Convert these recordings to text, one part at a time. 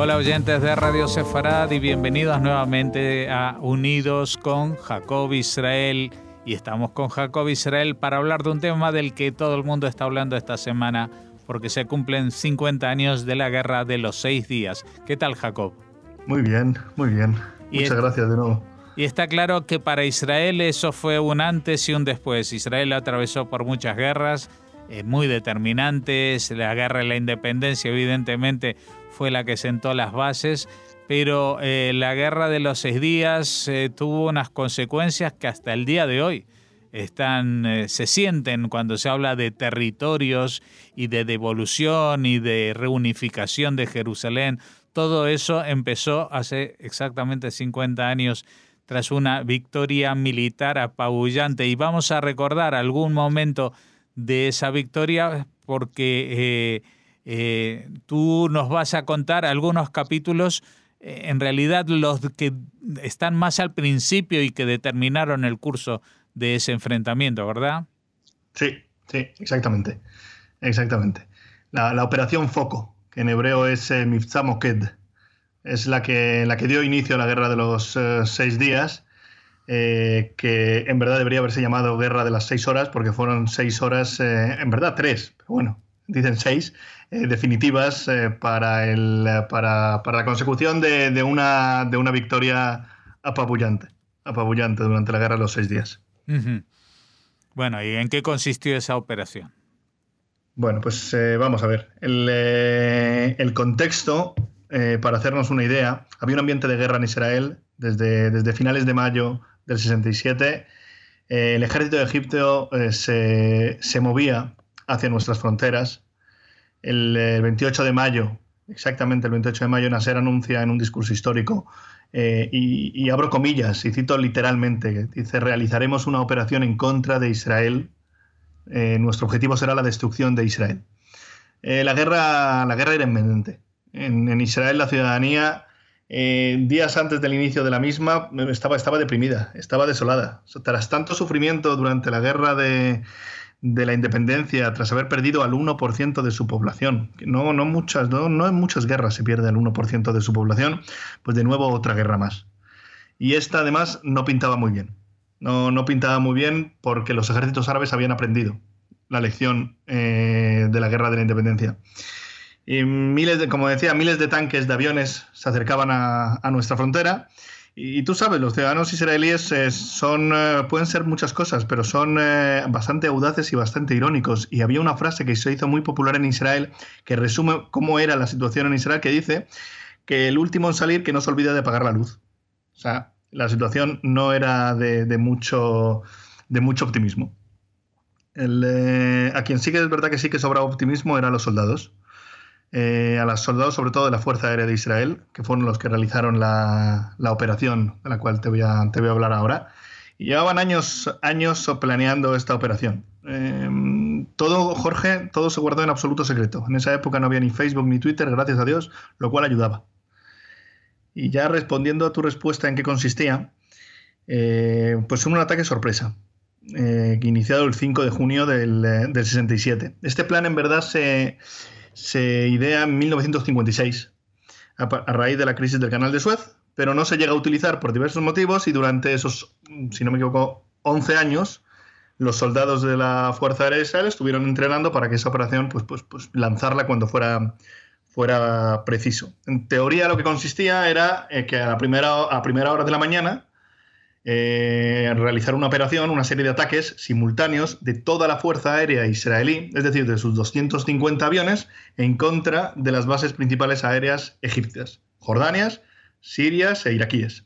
Hola oyentes de Radio Sefarad y bienvenidos nuevamente a Unidos con Jacob Israel. Y estamos con Jacob Israel para hablar de un tema del que todo el mundo está hablando esta semana, porque se cumplen 50 años de la Guerra de los 6 días. ¿Qué tal, Jacob? Muy bien, muy bien. Muchas gracias de nuevo. Y está claro que para Israel eso fue un antes y un después. Israel atravesó por muchas guerras muy determinantes. La Guerra de la Independencia, evidentemente, fue la que sentó las bases, pero la Guerra de los 6 días tuvo unas consecuencias que hasta el día de hoy se sienten cuando se habla de territorios y de devolución y de reunificación de Jerusalén. Todo eso empezó hace exactamente 50 años tras una victoria militar apabullante. Y vamos a recordar algún momento de esa victoria porque tú nos vas a contar algunos capítulos, en realidad los que están más al principio y que determinaron el curso de ese enfrentamiento, ¿verdad? Sí, exactamente. La operación Foco, que en hebreo es Mivtza Moked, es la que dio inicio a la Guerra de los 6 días, que en verdad debería haberse llamado Guerra de las 6 horas, porque fueron 6 horas, en verdad 3, pero bueno, dicen 6, definitivas para la consecución de una victoria apabullante durante la Guerra de los 6 días. Uh-huh. Bueno, ¿y en qué consistió esa operación? Bueno, pues vamos a ver. El contexto, para hacernos una idea, había un ambiente de guerra en Israel desde finales de mayo del 67. El ejército de Egipto se movía hacia nuestras fronteras. El 28 de mayo, exactamente el 28 de mayo, Nasser anuncia en un discurso histórico, y abro comillas y cito literalmente, dice: realizaremos una operación en contra de Israel. Nuestro objetivo será la destrucción de Israel. La guerra era inminente. En Israel la ciudadanía, días antes del inicio de la misma, estaba deprimida, estaba desolada. Tras tanto sufrimiento durante la guerra de la independencia, tras haber perdido al 1% de su población, no en muchas guerras se pierde al 1% de su población, pues de nuevo otra guerra más. Y esta además no pintaba muy bien. No pintaba muy bien porque los ejércitos árabes habían aprendido la lección de la guerra de la independencia. Y miles de tanques, de aviones se acercaban a nuestra frontera. Y tú sabes, los ciudadanos israelíes pueden ser muchas cosas, pero son bastante audaces y bastante irónicos. Y había una frase que se hizo muy popular en Israel que resume cómo era la situación en Israel, que dice que el último en salir que no se olvide de apagar la luz. O sea, la situación no era de mucho optimismo. A quien sí que es verdad que sí que sobraba optimismo eran los soldados. A los soldados, sobre todo de la Fuerza Aérea de Israel, que fueron los que realizaron la operación de la cual te voy a hablar ahora. Y llevaban años planeando esta operación. Todo se guardó en absoluto secreto. En esa época no había ni Facebook ni Twitter, gracias a Dios, lo cual ayudaba. Y ya respondiendo a tu respuesta en qué consistía, pues fue un ataque sorpresa, iniciado el 5 de junio del 67. Este plan en verdad se idea en 1956, a raíz de la crisis del Canal de Suez, pero no se llega a utilizar por diversos motivos, y durante esos, si no me equivoco, 11 años, los soldados de la Fuerza Aérea de Israel estuvieron entrenando para que esa operación pues lanzarla cuando fuera preciso. En teoría lo que consistía era que a primera hora de la mañana realizar una operación, una serie de ataques simultáneos de toda la Fuerza Aérea israelí, es decir, de sus 250 aviones, en contra de las bases principales aéreas egipcias, jordanias, sirias e iraquíes.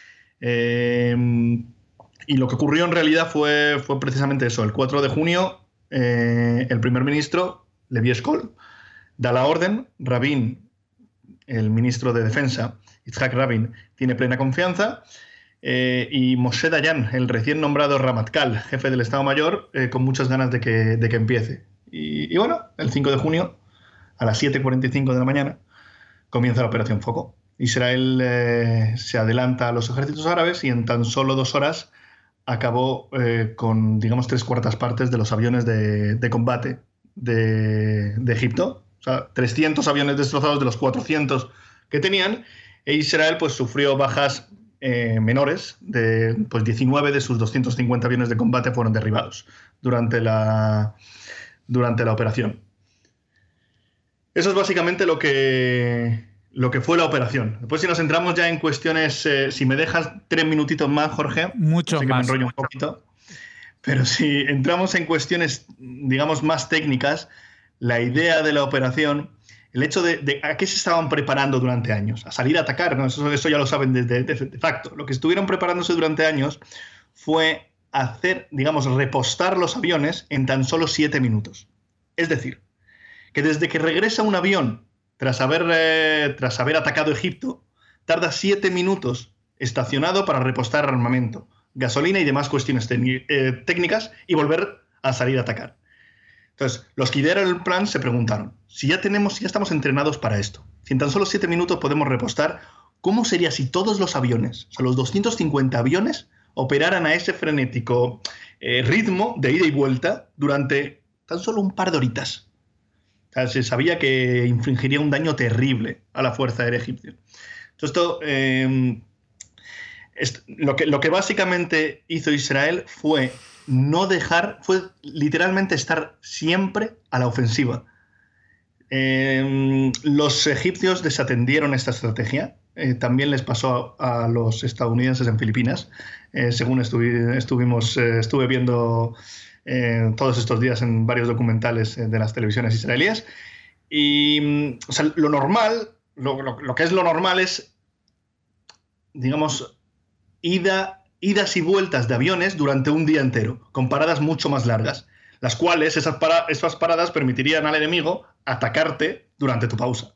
Y lo que ocurrió en realidad fue precisamente eso. El 4 de junio, el primer ministro, Levi Eshkol, da la orden. Rabin, el ministro de Defensa, Yitzhak Rabin, tiene plena confianza. Y Moshe Dayan, el recién nombrado Ramatkal, jefe del Estado Mayor, con muchas ganas de que empiece. Y bueno, el 5 de junio, a las 7:45 de la mañana, comienza la Operación Foco. Israel se adelanta a los ejércitos árabes y en tan solo 2 horas acabó con, digamos, 3/4 partes de los aviones de combate de Egipto. O sea, 300 aviones destrozados de los 400 que tenían, e Israel pues sufrió bajas menores, pues 19 de sus 250 aviones de combate fueron derribados durante la operación. Eso es básicamente lo que fue la operación. Después, si nos centramos ya en cuestiones, si me dejas 3 minutitos más, Jorge, mucho sé que más. me enrollo un poquito, pero si entramos en cuestiones, digamos, más técnicas, la idea de la operación, el hecho de a qué se estaban preparando durante años, a salir a atacar, ¿no? Eso ya lo saben de facto. Lo que estuvieron preparándose durante años fue hacer, digamos, repostar los aviones en tan solo 7 minutos. Es decir, que desde que regresa un avión tras haber atacado Egipto, tarda 7 minutos estacionado para repostar armamento, gasolina y demás cuestiones técnicas y volver a salir a atacar. Entonces, los que lideraron el plan se preguntaron, si ya estamos entrenados para esto, si en tan solo 7 minutos podemos repostar, ¿cómo sería si todos los aviones, o sea, los 250 aviones, operaran a ese frenético ritmo de ida y vuelta durante tan solo un par de horitas? O sea, se sabía que infligiría un daño terrible a la Fuerza Aérea Egipcia. Entonces, lo que básicamente hizo Israel fue literalmente estar siempre a la ofensiva. Los egipcios desatendieron esta estrategia. También les pasó a los estadounidenses en Filipinas, según estuve viendo todos estos días en varios documentales de las televisiones israelíes. Y o sea, lo que es lo normal es, digamos, idas y vueltas de aviones durante un día entero, con paradas mucho más largas, las cuales esas paradas permitirían al enemigo atacarte durante tu pausa.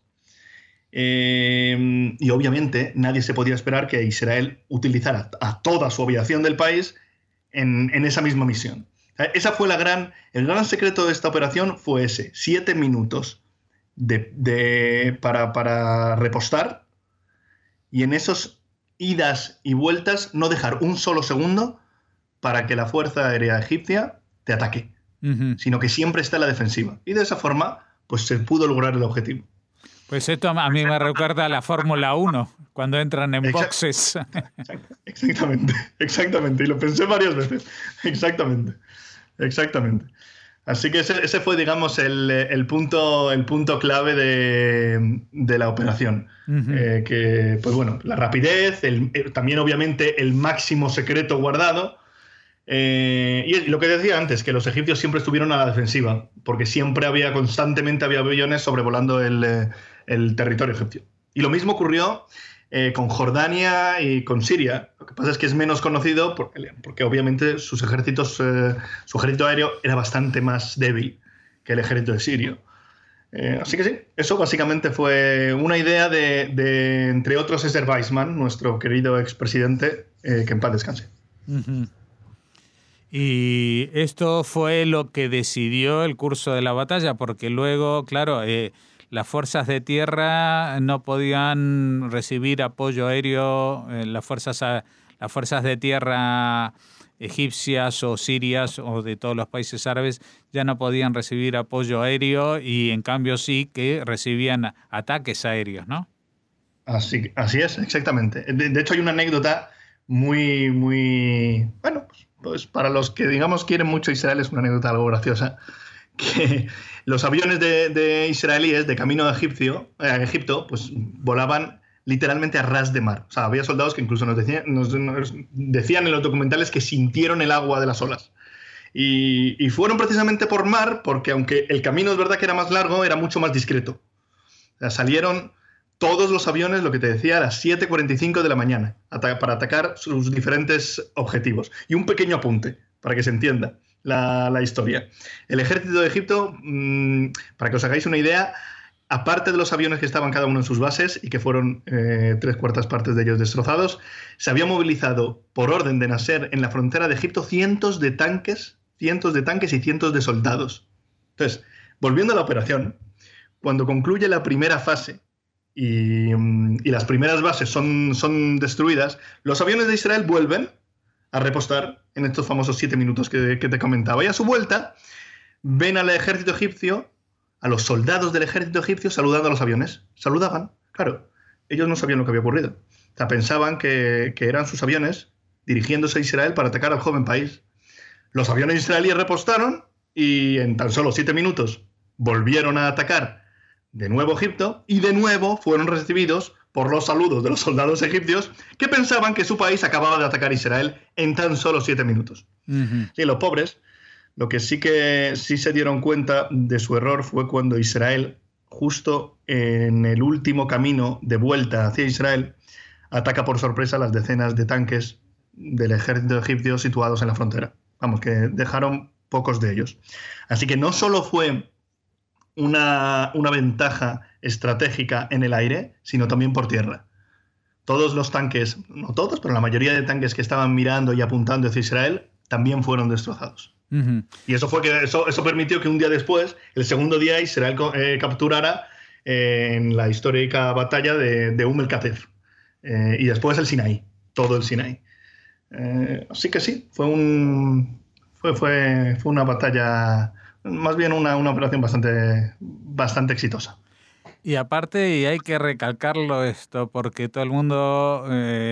Y obviamente nadie se podía esperar que Israel utilizara a toda su aviación del país en esa misma misión. Esa fue el gran secreto de esta operación fue ese, 7 minutos para repostar, y en esos idas y vueltas no dejar un solo segundo para que la Fuerza Aérea Egipcia te ataque, sino que siempre está en la defensiva. Y de esa forma, pues se pudo lograr el objetivo. Pues esto a mí me recuerda a la Fórmula 1, cuando entran en boxes. Exactamente. Y lo pensé varias veces. Exactamente. Así que ese fue, digamos, el punto clave de la operación. Que, pues bueno, la rapidez, también obviamente el máximo secreto guardado. Y lo que decía antes, que los egipcios siempre estuvieron a la defensiva, porque constantemente había aviones sobrevolando el territorio egipcio. Y lo mismo ocurrió con Jordania y con Siria. Lo que pasa es que es menos conocido porque obviamente su ejército aéreo era bastante más débil que el ejército de Sirio. Así que sí, eso básicamente fue una idea de entre otros, Ezer Weizman, nuestro querido expresidente, que en paz descanse. Y esto fue lo que decidió el curso de la batalla, porque luego, claro, las fuerzas de tierra no podían recibir apoyo aéreo, las fuerzas de tierra egipcias o sirias o de todos los países árabes ya no podían recibir apoyo aéreo, y en cambio sí que recibían ataques aéreos, ¿no? Así es, exactamente. De hecho, hay una anécdota muy, muy... Bueno, pues para los que, digamos, quieren mucho Israel, es una anécdota algo graciosa, que los aviones de israelíes de camino a Egipto, pues volaban literalmente a ras de mar. O sea, había soldados que incluso nos decían en los documentales que sintieron el agua de las olas. Y fueron precisamente por mar, porque aunque el camino es verdad que era más largo, era mucho más discreto. O sea, salieron todos los aviones, lo que te decía, a las 7:45 de la mañana, para atacar sus diferentes objetivos. Y un pequeño apunte, para que se entienda la historia. El ejército de Egipto, para que os hagáis una idea, aparte de los aviones que estaban cada uno en sus bases y que fueron 3/4 partes de ellos destrozados, se había movilizado por orden de Nasser en la frontera de Egipto cientos de tanques y cientos de soldados. Entonces, volviendo a la operación, cuando concluye la primera fase y las primeras bases son destruidas, los aviones de Israel vuelven a repostar en estos famosos 7 minutos que te comentaba. Y a su vuelta ven al ejército egipcio, a los soldados del ejército egipcio saludando a los aviones. Saludaban, claro. ellos no sabían lo que había ocurrido. O sea, pensaban que eran sus aviones dirigiéndose a Israel para atacar al joven país. Los aviones israelíes repostaron y en tan solo 7 minutos volvieron a atacar de nuevo Egipto y de nuevo fueron recibidos por los saludos de los soldados egipcios que pensaban que su país acababa de atacar a Israel en tan solo 7 minutos. Sí, los pobres, lo que sí se dieron cuenta de su error fue cuando Israel, justo en el último camino de vuelta hacia Israel, ataca por sorpresa las decenas de tanques del ejército egipcio situados en la frontera. Vamos, que dejaron pocos de ellos. Así que no solo fue una ventaja estratégica en el aire, sino también por tierra. Todos los tanques, no todos, pero la mayoría de tanques que estaban mirando y apuntando hacia Israel también fueron destrozados. Y eso permitió que un día después, el segundo día, Israel capturara en la histórica batalla de el Qatef. Y después el Sinaí, todo el Sinaí. Así que sí, fue una batalla, más bien una operación bastante exitosa. Y aparte, y hay que recalcarlo esto, porque todo el mundo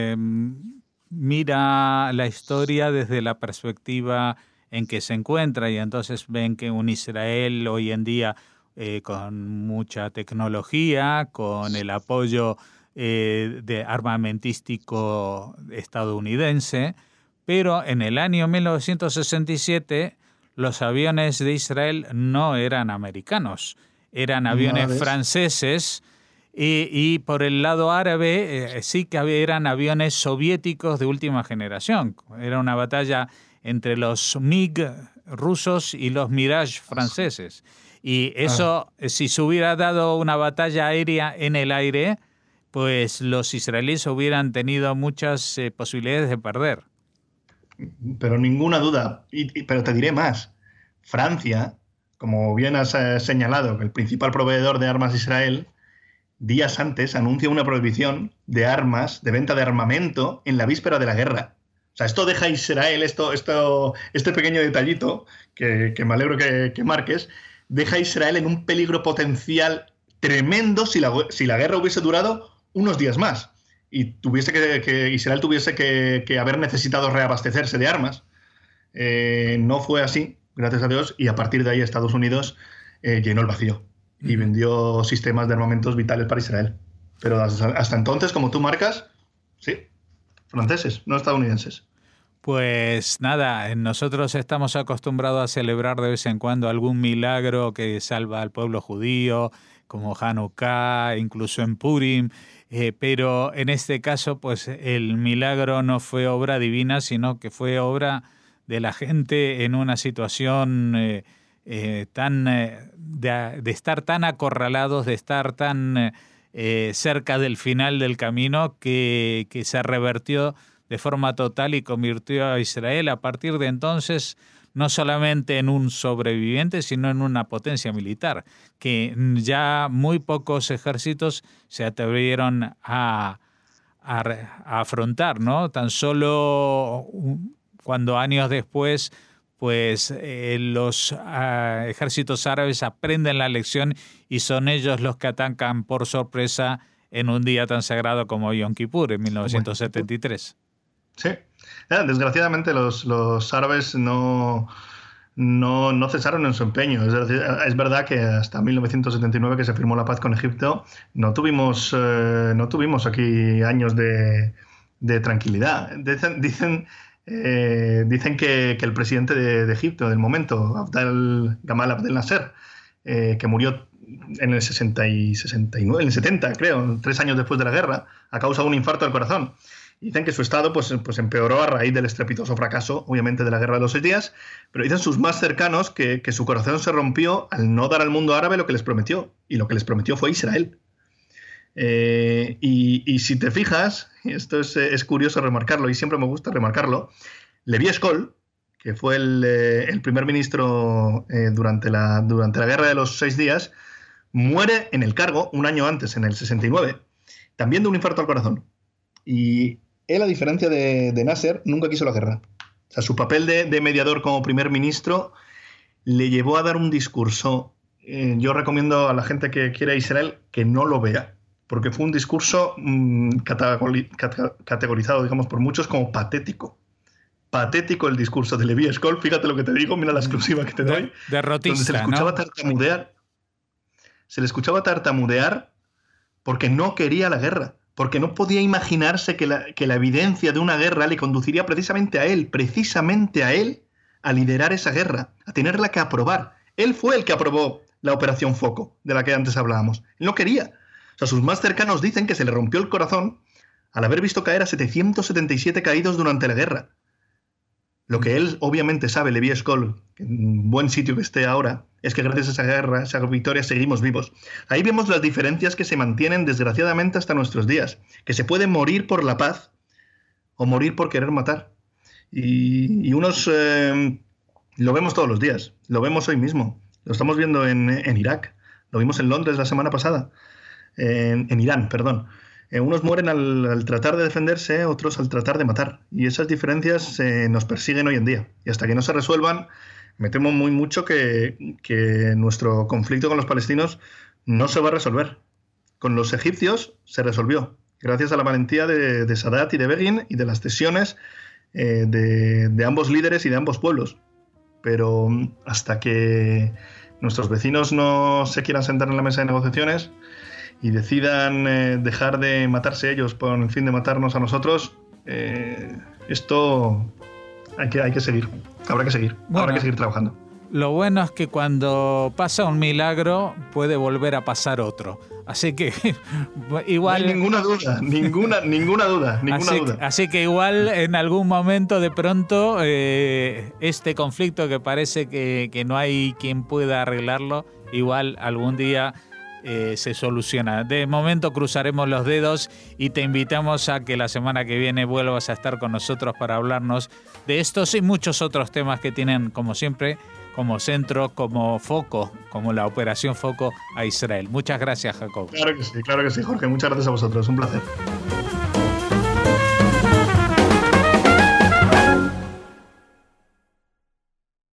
mira la historia desde la perspectiva en que se encuentra y entonces ven que un Israel hoy en día con mucha tecnología, con el apoyo de armamentístico estadounidense, pero en el año 1967 los aviones de Israel no eran americanos, eran aviones franceses y por el lado árabe sí que eran aviones soviéticos de última generación. Era una batalla entre los MiG rusos y los Mirage franceses. Y eso, si se hubiera dado una batalla aérea en el aire, pues los israelíes hubieran tenido muchas posibilidades de perder. Pero ninguna duda. Pero te diré más. Francia, como bien has señalado, el principal proveedor de armas de Israel, días antes anuncia una prohibición de armas, de venta de armamento en la víspera de la guerra. O sea, esto deja a Israel, este pequeño detallito, que me alegro que marques, deja a Israel en un peligro potencial tremendo si la guerra hubiese durado unos días más y Israel tuviese que haber necesitado reabastecerse de armas. No fue así, gracias a Dios, y a partir de ahí Estados Unidos llenó el vacío y vendió sistemas de armamentos vitales para Israel. Pero hasta entonces, como tú marcas, sí, franceses, no estadounidenses. Pues nada, nosotros estamos acostumbrados a celebrar de vez en cuando algún milagro que salva al pueblo judío, como Hanukkah, incluso en Purim, pero en este caso pues el milagro no fue obra divina, sino que fue obra de la gente en una situación de estar tan acorralados, de estar tan cerca del final del camino que se revertió de forma total y convirtió a Israel a partir de entonces no solamente en un sobreviviente, sino en una potencia militar, que ya muy pocos ejércitos se atrevieron a afrontar, ¿no? Tan solo cuando años después pues los ejércitos árabes aprenden la lección y son ellos los que atacan por sorpresa en un día tan sagrado como Yom Kippur en 1973. Sí, desgraciadamente los árabes no cesaron en su empeño. Es decir, es verdad que hasta 1979, que se firmó la paz con Egipto, no tuvimos aquí años de tranquilidad. Dicen que el presidente de Egipto del momento, Gamal Abdel Nasser, que murió en el 69, en el 70, creo, 3 años después de la guerra, a causa de un infarto al corazón. Dicen que su estado pues empeoró a raíz del estrepitoso fracaso, obviamente, de la Guerra de los 6 días, pero dicen sus más cercanos que su corazón se rompió al no dar al mundo árabe lo que les prometió, y lo que les prometió fue Israel. Y si te fijas, esto es curioso remarcarlo, y siempre me gusta remarcarlo, Levi Eshkol, que fue el primer ministro durante la Guerra de los 6 días, muere en el cargo un año antes, en el 69, también de un infarto al corazón. Y él, a diferencia de Nasser, nunca quiso la guerra. O sea, su papel de mediador como primer ministro le llevó a dar un discurso. Yo recomiendo a la gente que quiera Israel que no lo vea, porque fue un discurso categorizado, digamos, por muchos como patético. Patético el discurso de Levi Eshkol, fíjate lo que te digo, mira la exclusiva que te doy. Derrotista, donde se le escuchaba, ¿no? tartamudear. Se le escuchaba tartamudear porque no quería la guerra, porque no podía imaginarse que la evidencia de una guerra le conduciría precisamente a él, a liderar esa guerra, a tenerla que aprobar. Él fue el que aprobó la Operación Foco, de la que antes hablábamos. Él no quería. O sea, sus más cercanos dicen que se le rompió el corazón al haber visto caer a 777 caídos durante la guerra. Lo que él obviamente sabe, Levi Eshkol, en buen sitio que esté ahora, es que gracias a esa guerra, a esa victoria, seguimos vivos. Ahí vemos las diferencias que se mantienen desgraciadamente hasta nuestros días. Que se puede morir por la paz o morir por querer matar. Y unos lo vemos todos los días, lo vemos hoy mismo. Lo estamos viendo en Irak, lo vimos en Londres la semana pasada, en Irán, perdón. Unos mueren al tratar de defenderse, otros al tratar de matar. Y esas diferencias nos persiguen hoy en día. Y hasta que no se resuelvan, me temo muy mucho que nuestro conflicto con los palestinos no se va a resolver. Con los egipcios se resolvió, gracias a la valentía de Sadat y de Begin y de las cesiones de ambos líderes y de ambos pueblos. Pero hasta que nuestros vecinos no se quieran sentar en la mesa de negociaciones y decidan dejar de matarse ellos por el fin de matarnos a nosotros, esto hay que seguir. Habrá que seguir. Bueno, habrá que seguir trabajando. Lo bueno es que cuando pasa un milagro puede volver a pasar otro. Así que igual... No hay ninguna duda. Así que igual en algún momento de pronto este conflicto que parece que no hay quien pueda arreglarlo, igual algún día se soluciona. De momento cruzaremos los dedos y te invitamos a que la semana que viene vuelvas a estar con nosotros para hablarnos de estos y muchos otros temas que tienen, como siempre, como centro, como foco, como la Operación Foco a Israel. Muchas gracias, Jacob. Claro que sí, Jorge. Muchas gracias a vosotros. Un placer.